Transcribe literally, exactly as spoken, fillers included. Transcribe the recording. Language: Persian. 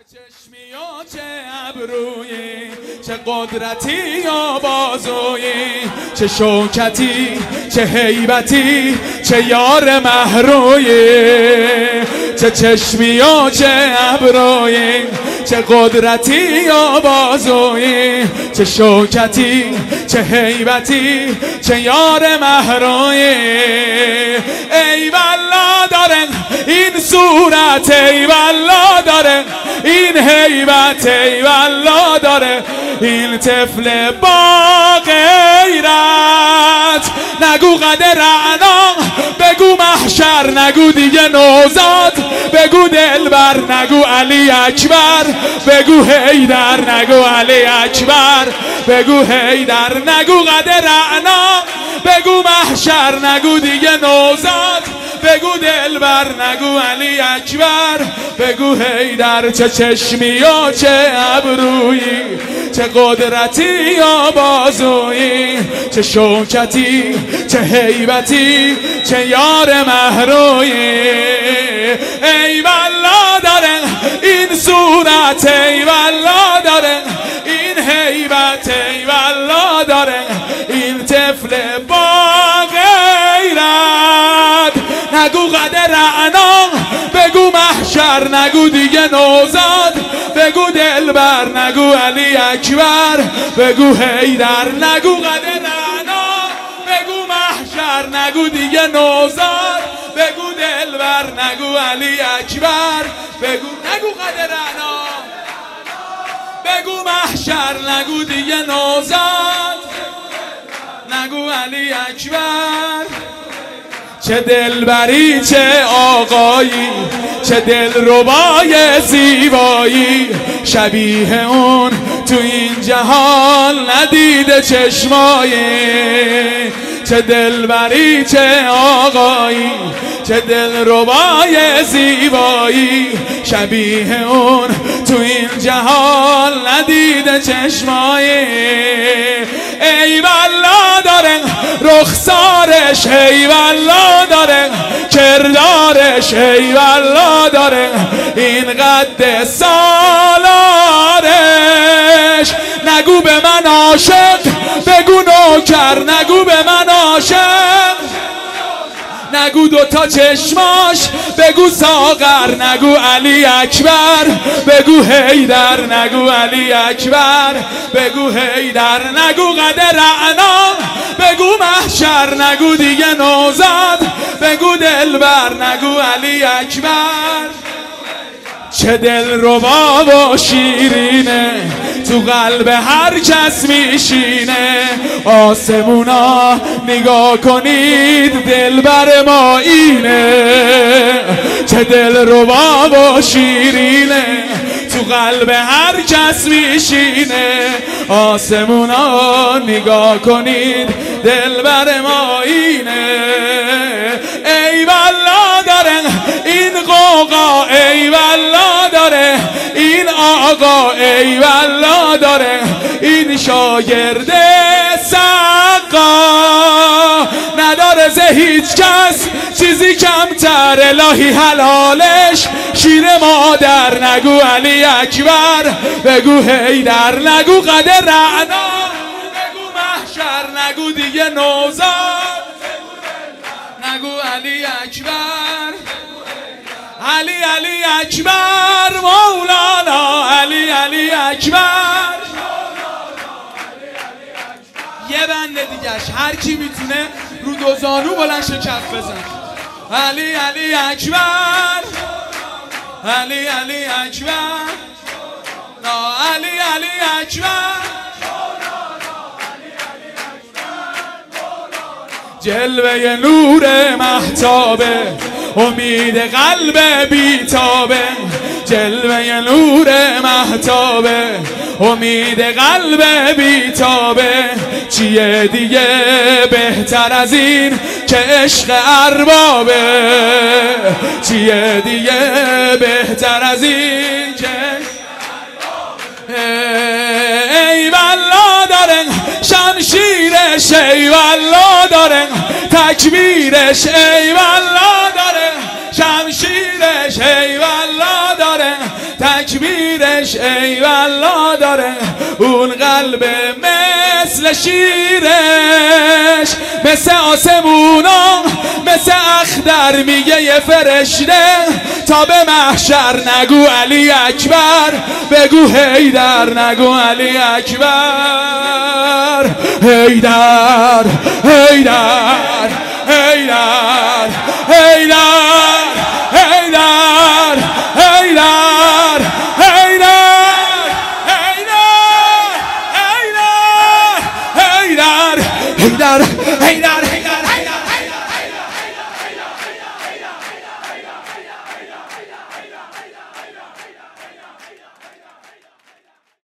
چشمی و چه ابرویی، چه قدرتی و بازویی، چه شوکتی، چه هیبتی، چه یار مهرویی. چه چشمی و چه ابرویی، چه قدرتی و بازویی، چه شوکتی، چه هیبتی، چه یار مهرویی. ای والله داره این صورت، ای والله داره این هیبت، ای والله داره این طفل با غیرت. نگو قدر رعنا، بگو محشر، نگو دیگه نوزاد، بگو دلبر، نگو علی اکبر، بگو حیدر، نگو علی اکبر، بگو حیدر، نگو قدر رعنا، بگو محشر، نگو دیگه نوزاد، بگو دلبر، نگو علی اکبر، بگو حیدر. چه چشمی و چه ابرویی، چه قدرتی و بازویی، چه شوکتی، چه هیبتی، چه یار مهرویی. ای والله داره این صورت، ای والله داره این هیبت، ای والله داره این طفل با غیرت. نگو قدر رعنا، بگو محشر، نگو دیگه نوزاد، بگو دلبر، نگو علی اکبر، بگو حیدر، نگو قدر رعنا، بگو محشر، نگو دیگه نوزاد، بگو دلبر، نگو علی اکبر، بگو نگو قدر رعنا، بگو محشر، نگو دیگه نوزاد، نگو علی اکبر. چه دلبری، چه آقایی، چه دلربای زیبایی، شبیه اون تو این جهان ندیده چشمایی. چه دلبری، چه آقایی، چه دلربای زیبایی، شبیه اون تو این جهان ندیده چشمایی. ای والله داره رخسارش، ای والله داره کردارش، ای والله داره این قد سالارش. نگو به من عاشق، بگو نوکر، نگو به من عاشق، نگو دوتا چشماش، بگو ساغر، نگو علی اکبر، بگو حیدر، نگو علی اکبر، بگو حیدر، نگو قدر رعنا، بگو محشر، نگو دیگه نوزاد، بگو دلبر، نگو علی اکبر. چه دلربا و شیرینه تو قلب هر کس میشینه. آسمونا نگاه کنید دلبر ما اینه. چه دلربا و شیرینه تو قلب هر کس میشینه. آسمونا نگاه کنید دلبر ما اینه. ای والله داره این قوقا، ای والله داره این آقا، ای والله داره این شاگرد سقا. نداره ز هیچ کس چیزی کمتر، الهی حلالش شیر مادر. نگو علی اکبر، بگو حیدر، نگو قدر رعنا، بگو محشر، نگو دیگه نوزاد، نگو علی اکبر. علی علی اکبر مولانا، علی علی اکبر. یه بنده دیگهش هر کی میتونه رو دو زانو بلند شه کف بزن. علی علی اکبر، علی علی اکبر، علی علی اکبر. جلوه نور مهتابه، امید قلب بیتابه. جلوه نور مهتابه، امید قلب بیتابه. چیه دیگه بهتر از این که عشق اربابه؟ چیه دیگه بهتر از این که ای والله داره شمشیرش، ای والله داره تکبیرش، ای والله داره شمشیرش، ای والله داره تکبیر. شیرش ای والله داره اون قلب مثل شیرش، مثل آسمونا مثل اخدر میگه یه فرشته تا به محشر نگو علی اکبر، بگو هیدر نگو علی اکبر، هیدر هیدر هیدر هیدر هیدر هیدر هیدر هیدر هیدر